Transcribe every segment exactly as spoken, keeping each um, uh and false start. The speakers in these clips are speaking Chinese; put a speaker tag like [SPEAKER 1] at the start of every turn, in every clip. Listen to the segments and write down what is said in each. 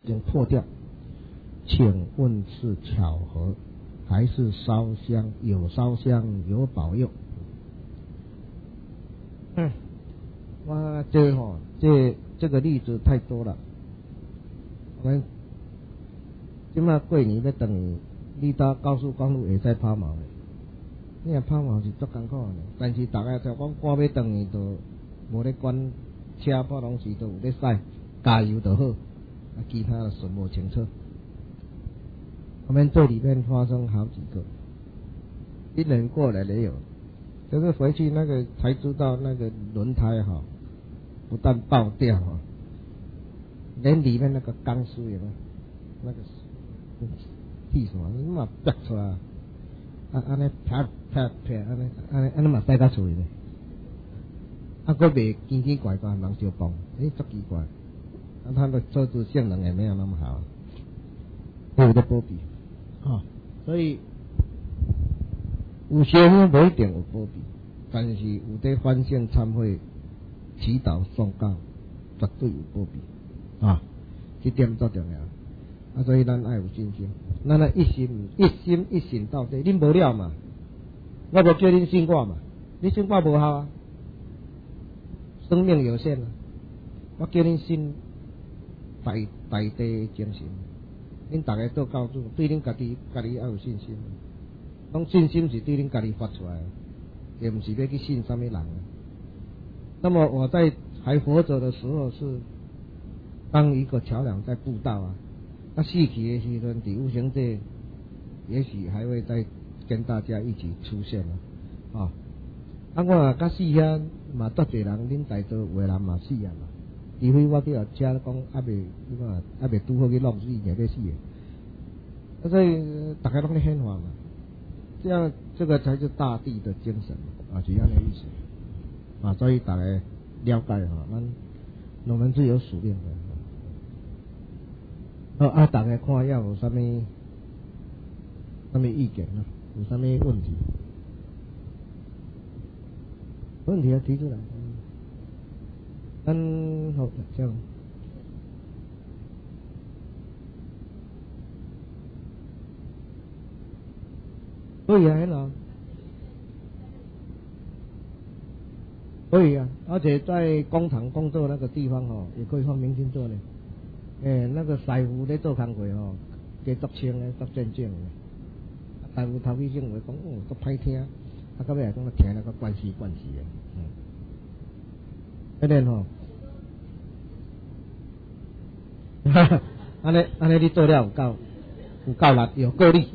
[SPEAKER 1] 经破掉，请问是巧合还是烧香？有烧香有保佑。嗯，哇，这吼、哦、这这个例子太多了。我们今麦过年要等于你到高速公路会使抛锚的，你若抛锚是足艰苦的，但是大家就讲赶要等于都无咧管车，普通时都有咧驶，加油就好，啊，其他的顺无清楚。我们这里面发生好几个，一年过来也有，就是回去那个才知道那个轮胎哈，不但爆掉哈，连里面那个钢丝有没有？那个气什么，那么拔出来，啊，安尼啪啪啪，安尼安尼安尼嘛带到厝里咧，啊，佫袂奇奇怪怪，人就讲，诶，足奇怪，啊，他的车子性能也没有那么好，有的波比。哦，所以有些人不一定有保庇，但是有在反省忏悔、祈祷、诵教，绝对有保庇啊！这点最重要啊！所以咱爱有信心，咱爱一心一心一信到底。恁无了嘛？我无叫恁信我嘛？你信我无效啊！生命有限啊！我叫恁信大大地精神。恁大家都告诉，对恁家己家己要有信心。讲信心是对恁家己发出来的，也不是要去信什么人的。那么我在还活着的时候是当一个桥梁在布道啊，那死去的时阵，伫有生者也许还会再跟大家一起出现了啊。啊，我啊甲死遐嘛，足侪人恁在座有的人嘛死啊嘛。除非我叫车讲还未，你看还未拄好去弄死，硬要死的。啊，所以大家拢咧显化嘛，这样这个才是大地的精神啊，是这样的意思啊。所以大家了解哈，咱我们是有属命的。啊啊，大家看要有啥物啥物意见啊？有啥物问题？问题要提出来。嗯，好，这样。可以啊，很好。可以啊，而且在工厂工作那个地方哦，也可以放明星座呢。诶，那个师傅咧做工课哦，加足清咧，足正经咧。师傅头起先话讲，哦，足歹听，啊，到尾来讲，听那个关系关系的，嗯。那边吼。哈哈，安尼安尼你做了有够有够力，有够力。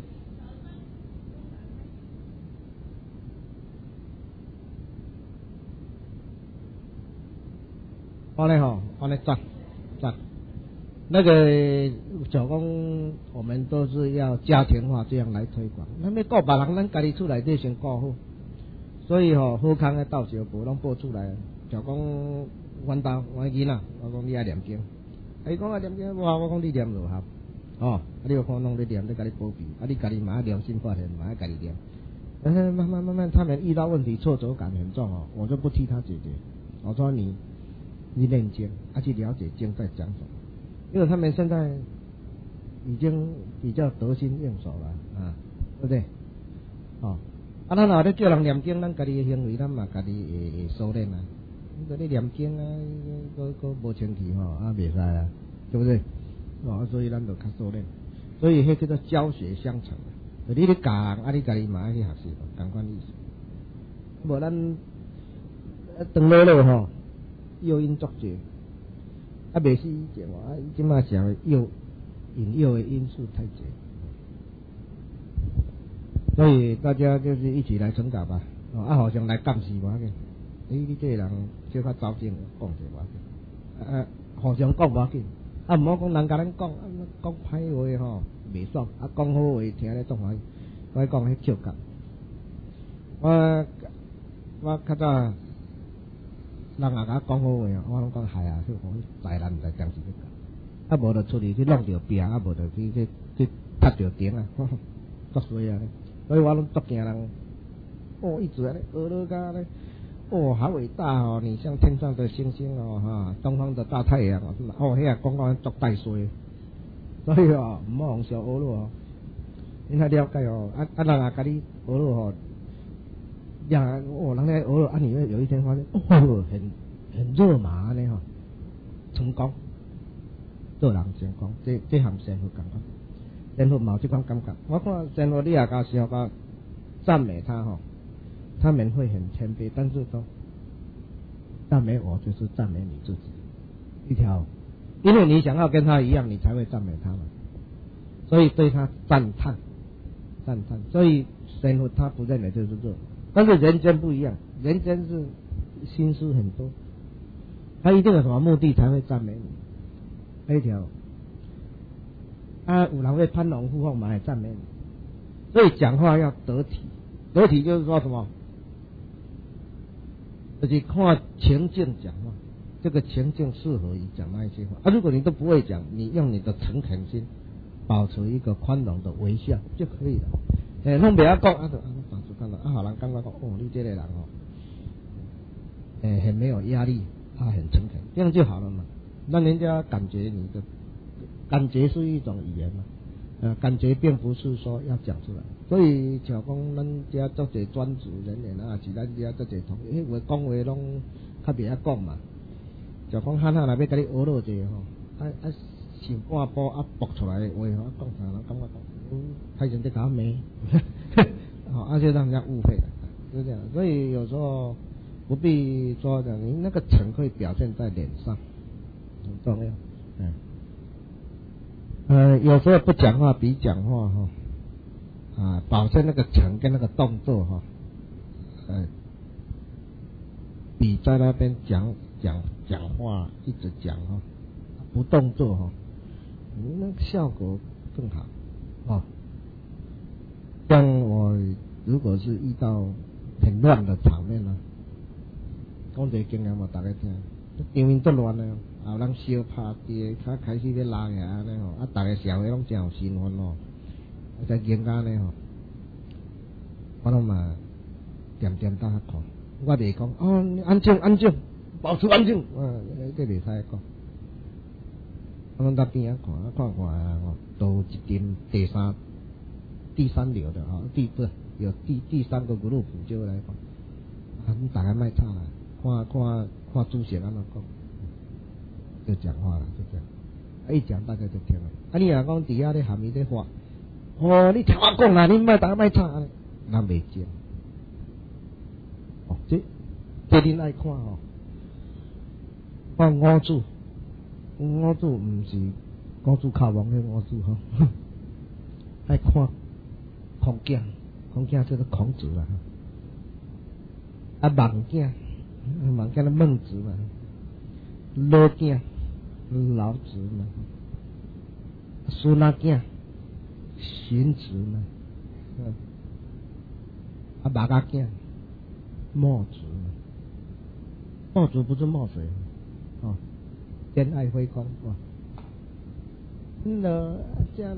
[SPEAKER 1] 安尼吼，安尼赞赞。那个小公，我们都是要家庭化这样来推广。咱要顾别人，咱家己厝内底先顾好。所以吼，好康的道小报拢报出来，就讲阮兜阮囡仔，我讲你爱念经。伊讲啊念经，我我讲你念就好，哦，啊你有看拢咧念，咧甲你保庇，啊你家己嘛良心发现，嘛要家己念。但是慢慢慢慢，他们遇到问题，挫折感很重哦，我就不替他解决。我说你你念经，啊去了解经在讲什么，因为他们现在已经比较得心应手了啊，对不对？哦，啊咱若咧叫人念经，咱家己的行为，咱嘛家己会会收敛啊。你你念经啊，个个无清气吼，啊袂使啊，对不对？哦，所以咱就较收敛，所以迄叫做教学相长。就你咧教人，啊你家己嘛爱去学习，同款意思。无咱长落落吼，诱因作绝，啊袂是以前啊，即马社会诱引诱的因素太多，所以大家就是一起来成长吧，啊，互相来监视我嘅。你你这个人小可走正，讲者无要紧，啊，互相讲无要紧，啊，唔好讲人甲咱讲，讲歹话吼袂爽，啊，讲好话听咧总欢喜，我讲迄笑感。我我较早人也甲我讲好话，我拢讲系啊，去讲灾难在当时咧讲，啊，无就出去去弄着壁，啊，无就去去去踢着顶啊，作衰啊！所以我拢足惊人，哦，一直安尼学了甲咧。哦，好伟大哦！你像天上的星星哦，哈，东方的大太阳哦，哦，遐讲讲足带衰， 所以哦，唔好红烧鹅肉哦。你要了解哦，啊啊，人啊，甲你鹅肉哦，呀，哦，人家鹅肉啊，你会有一天发现，哦，很很热嘛，安尼吼，成功，做人成功，这这含仙佛感觉，仙佛冇这款感觉。我看仙佛你也甲小甲赞美他吼，他们会很谦卑，但是都赞美我就是赞美你自己一条，因为你想要跟他一样，你才会赞美他嘛，所以对他赞叹。赞叹，所以神佛他不认为就是这，但是人间不一样，人间是心思很多，他一定有什么目的才会赞美你。那一条，啊，有人会攀龙附凤嘛，来赞美你，所以讲话要得体，得体就是说什么，就是看情境讲话，这个情境适合于讲那一些话啊。如果你都不会讲，你用你的诚恳心。保持一个宽容的微笑就可以了。诶，拢不要讲啊，就啊，保持看到啊，好人感觉讲，哦，你这个人哦，诶，很没有压力，他很诚恳，这样就好了嘛。让人家感觉你的感觉是一种语言嘛，呃，感觉并不是说要讲出来。所以像讲咱家做者专职人员啊，是咱家做者同，因为讲话拢较袂晓讲嘛。就讲汉汉来要甲你学落者吼，啊啊。想半步啊，搏出来的话，我讲啥人感觉讲，嗯，太人在搞美，好，而且让人家误会了，就这样。所以有时候不必说的，你那个诚会表现在脸上，很重要。嗯，呃，有时候不讲话比讲话哈，啊，保证那个诚跟那个动作哈，呃，比在那边讲讲讲话一直讲哈，不动作哈。你那个效果更好哦。像我如果是遇到很乱的场面呢，讲一个经验我大家听，场面真乱的，后人烧拍地，他开始要拉起来呢吼，啊，大家社会拢真有兴奋哦，啊，在人家呢吼，我拢嘛点点大看，我袂讲哦，安静安静，保持安静，啊，这袂使讲。我们到边啊看啊看看啊，都一点第三第三流的啊，第不有第第三个 group 就来讲，啊，你大家卖吵啦，看看看主席安怎讲，就讲话了，就这样，啊一讲大家就听了。啊，你若讲底下咧下面咧话，哦，你听我讲啦，你卖大家卖吵啊，咱袂接。哦，这这恁爱看哦，看五祖。五祖唔是五祖靠王的五祖吼，爱看孔子，孔子叫做孔子啦，啊孟子，孟子的孟子嘛，老子老子嘛，孙子荀子嘛，啊马家子墨子嘛，墨子不是墨水哦。天爱辉煌哇！那这人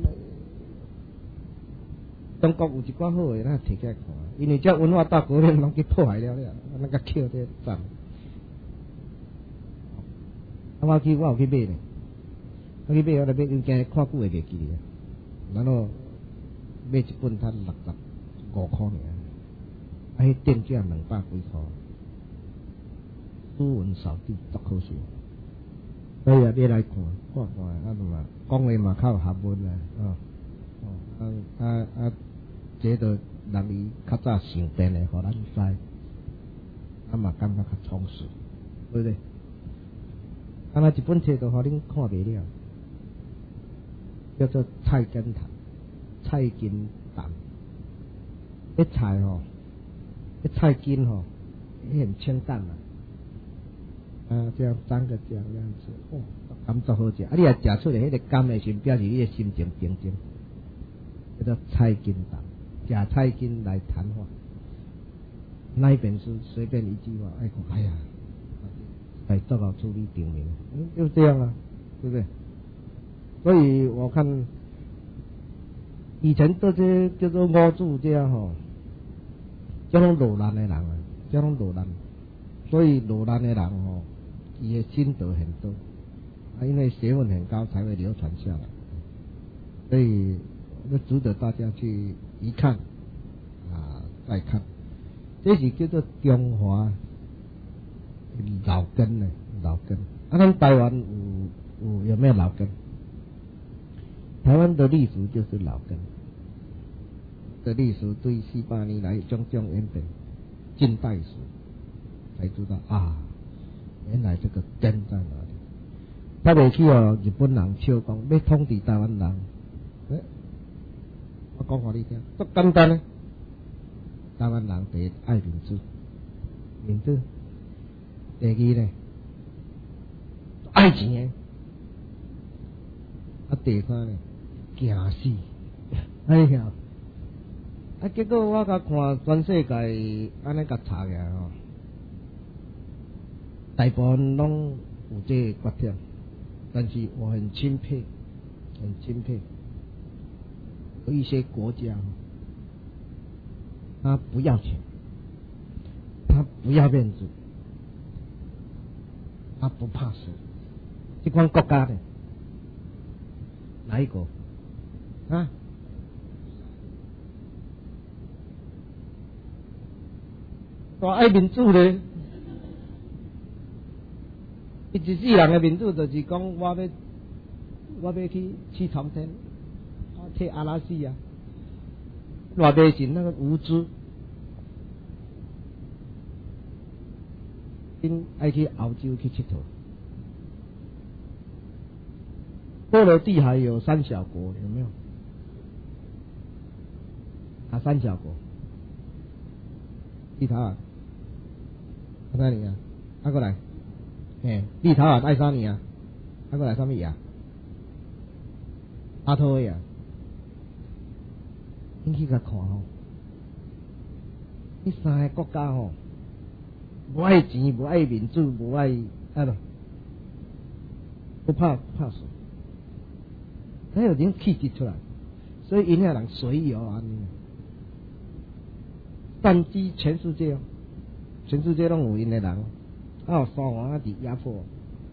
[SPEAKER 1] 中国有一寡好诶，咱摕起来看，因为这文化大革命拢去破坏了了，那个扣这赞。啊，我去我有去买咧，我去买我来买，因惊看久会袂记咧，然后买一本才六十五块尔，啊，迄定价两百几块，书文扫地足可惜。所以啊，你来看，看看啊，同埋讲话嘛较合文啊，哦，哦，啊啊啊，这个人伊较早想变的，互咱知，啊嘛感觉较充实，对不对？啊，那一本册都互恁看袂了，叫做《菜根谭》，菜根谭，迄菜吼，迄菜根吼，很清淡嘛。啊，这样三个这样样子，哦，甘足好食。啊，你若食出来迄个甘的时，表示你的心情平静，叫做菜根谭，食菜根来谈话。那一本书随便一句话，哎，哎呀，哎，做好处理顶名，嗯，就这样啊，对不对？所以我看以前这些叫做五祖这样吼，这种落难的人啊，这种落难，所以落难的人吼。伊的心得很多，啊，因为学问很高才会流传下来。 所以那值得大家去一看啊再看。这是叫做中华老根呢，老根。啊，咱台湾有有有没有老根？台湾的历史就是老根的历史，对四百年来种种演变，近代史才知道啊，原来这个根在哪里。他袂去哦，日本人笑讲要统治台湾人，欸、我讲给你听，足简单呢。台湾人第一爱民主，民主；第二呢爱钱的，啊第三呢惊死，哎呀！啊，结果我甲看全世界安尼甲查起来吼，大部分拢有这个缺点，但是我很钦佩，很钦佩，有一些国家，他不要钱，他不要面子，他不怕死。这款国家呢，哪一个啊？我爱民主咧，伊一世人的民主就是讲，我要我要去去朝天，我替阿拉斯啊，偌迷信那个无知，因爱去澳洲去佚佗。波罗的海有三小国，有没有？哪三小国？立陶宛。爱沙尼亚，啊过来，嘿，立陶宛、爱沙尼亚，啊过来什么亚？拉脱维亚，你去甲看吼，这三个国家吼，无爱钱，无爱民主，无爱啊咯，不怕不怕死，还有点气质出来，所以因遐人随游安尼，占据全世界哦。全世界拢有因的人，啊有三皇啊伫压迫，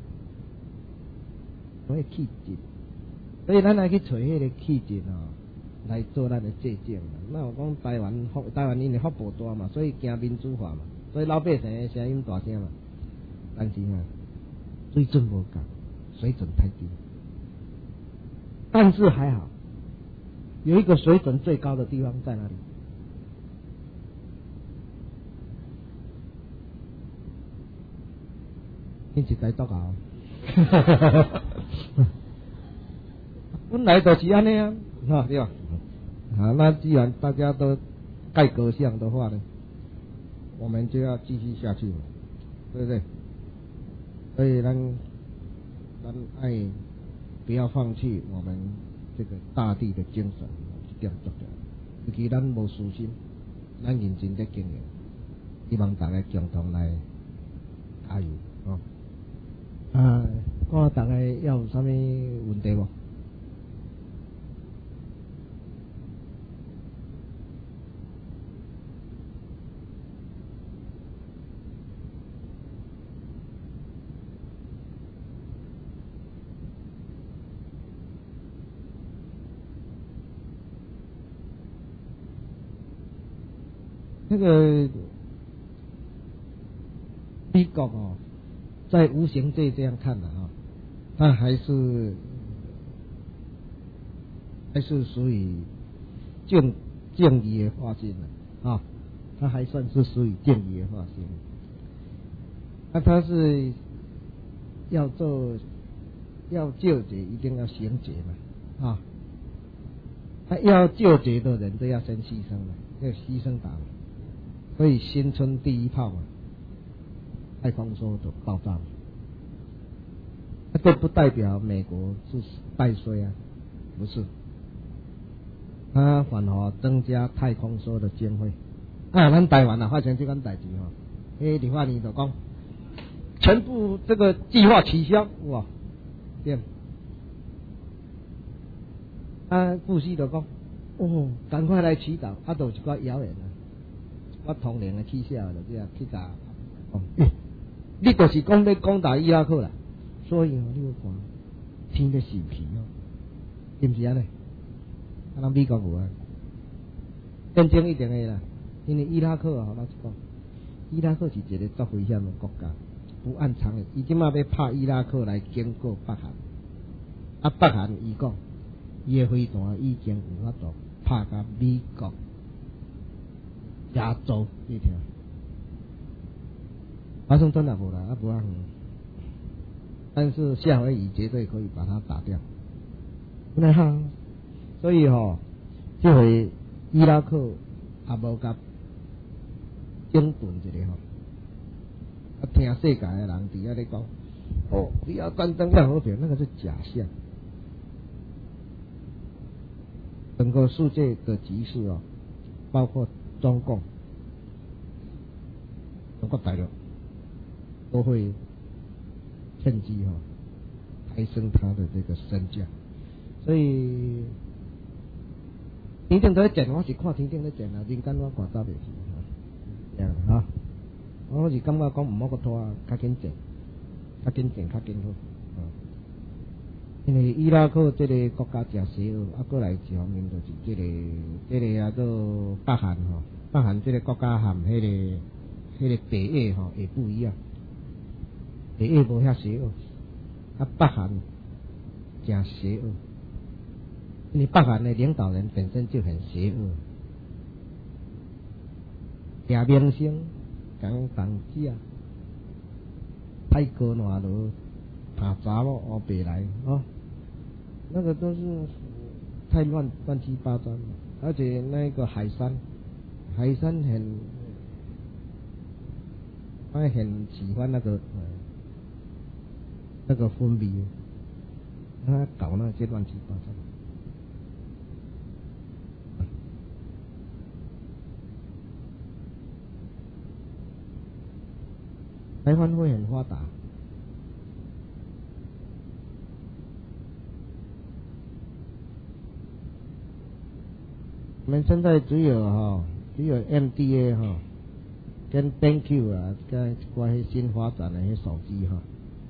[SPEAKER 1] 所以气质，所以咱来去找迄个气质哦，来做咱的借鉴。那我讲台湾福台湾因的福报大嘛，所以行民主化嘛，所以老百姓的声音大声嘛。但是啊，水准无够，水准太低。但是还好，有一个水准最高的地方在哪里？你一台独校，本来就是安尼啊，哈对吧？好，那既然大家都盖格相的话呢，我们就要继续下去了，对不对？所以咱咱爱不要放弃我们这个大地的精神，一点做到。尤其咱无私心，咱认真在经营，希望大家共同来加油哦。啊，看大家要有啥物问题无？那个美国哦。在无形界这样看的啊，它还是还是属于正正义的化身的啊，它还算是属于正义的化身。那它是要做要救劫，一定要行劫嘛啊，他要救劫的人都要先牺牲了，要牺牲党，所以新春第一炮嘛。太空梭的爆炸，这不代表美国是带衰啊，不是，它反而增加太空梭的经费。啊，咱台湾啊发生这件代志哈，诶，李焕英就讲，全部这个计划取消，哇，对。啊，布希就讲，哦，赶快来祈祷，啊，都一寡谣言啊，我同龄的气笑就这样去甲，哦。欸你就是讲要攻打伊拉克啦，所以哦，你要看天的死皮哦，是不是安尼？ 啊，咱美国无啊，战争一定会啦，因为伊拉克啊，老实讲，伊拉克是一个足危险的国家，不按常理，伊即马要拍伊拉克来经过北韩，啊，北韩伊讲，伊的飞弹已经有法度拍到美国亚洲，你听，华盛顿也无啦，啊无啊，但是夏威夷绝对可以把它打掉，那哈，所以吼、哦，这回伊拉克也无甲整顿一个吼，啊，听世界的人伫遐咧讲，哦，你要战争要和平，那个是假象。整个世界的局势哦，包括中共、中国大陆，都会趁机哈、哦、抬升他的这个身价，所以天顶在讲，我是看天顶在讲啦，人间我看走袂去哈，这样哈，我是感觉讲唔好个拖啊，较紧整，较紧整，较紧好。因为伊拉克这个国家真邪恶，啊，过来一方面就是这个这个啊个北韩吼，北韩这个国家含迄、那个迄、那个北约吼也不一样，北约无遐邪恶，啊，北韩真邪恶，因为北韩的领导人本身就很邪恶，假明星、讲房价、太高暖炉。打杂咯，哦，北来哦，那个都是太乱乱七八糟了，而且那个海山，海山很，他很喜欢那个、呃、那个封闭，他搞那些乱七八糟。台湾会很发达。我们现在只有哈，只有 M D A 哈，跟 B E Q 啊，跟关于新发展的迄手机哈，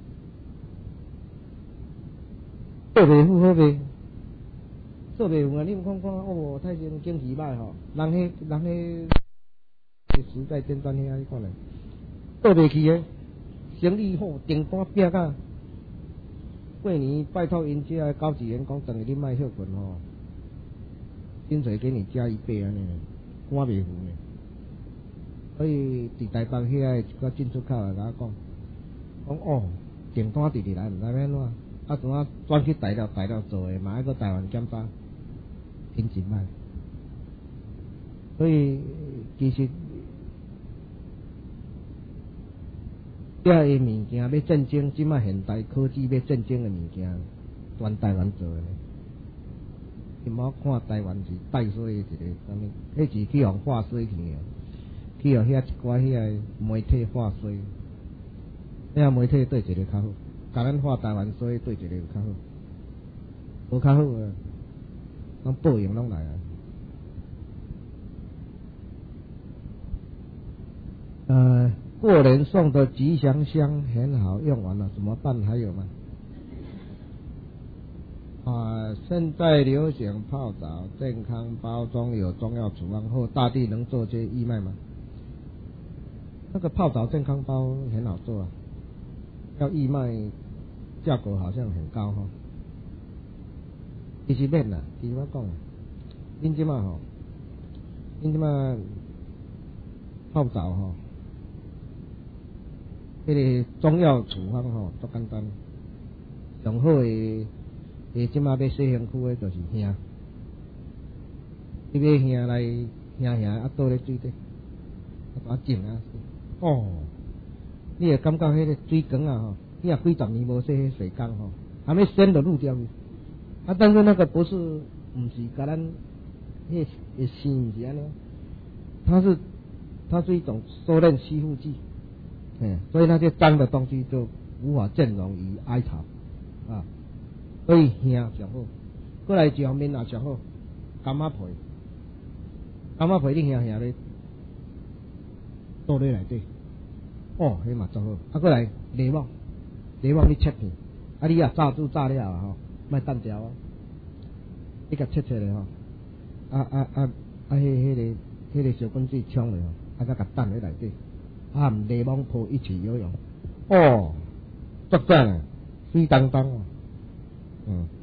[SPEAKER 1] 做袂好好袂，做袂好啊！你唔看看哦，太先经济歹吼，人迄人迄时代尖端遐，你看咧，做袂起诶，生意好，订单拼甲，过年拜托因遮高级员工，等于你卖休困吼。薪水给你加一倍安尼，我袂付呢。所以伫台北遐一个进出口的甲我讲，讲哦，订单直直来，毋知要安怎，啊怎啊转去台料台料做的，嘛要搁台湾检查，品质歹。所以其实遐个物件要战争，即卖现代科技要战争的物件，全台湾做的呢。你莫看台湾是带水的一个啥物，迄是去互化水去啊，去互遐一寡遐媒体化水，遐媒体对一个较好，甲咱化台湾水对一个较好，无较好啊，拢报应拢来啊。呃，过年送的吉祥香很好，用完了怎么办？还有吗？啊，现在流行泡澡，健康包装有中药处方后，大地能做些义卖吗？那个泡澡健康包很好做啊，要义卖，价格好像很高哈。其实免啦，其实我讲，恁即马吼，恁即马泡澡吼，迄、那个中药处方吼，足简单，上好诶。伊即马要洗身躯诶，就是兄，你要兄来兄兄啊倒咧水底，啊浸啊，哦，你会感觉迄个水缸啊吼，你若几十年无洗迄水缸吼，还没鲜就入掉去。啊，但是那个不是，毋是甲咱迄个生是安尼，它是它是一种收敛吸附剂，嗯，所以那些脏的东西就无法兼容于哀巢啊。所以兄上好，过来一方面也上好，柑仔皮，柑仔皮你兄兄咧倒咧内底，哦，迄嘛足好。啊，过来柠檬，柠檬你切片，啊你啊炸煮炸了吼，莫蛋条啊，你甲切切咧吼， 啊啊啊啊，迄迄个迄个小滚水冲了，啊再甲放喺内底，啊唔泥网铺一起游泳，哦，足赞啊，水当当啊，嗯。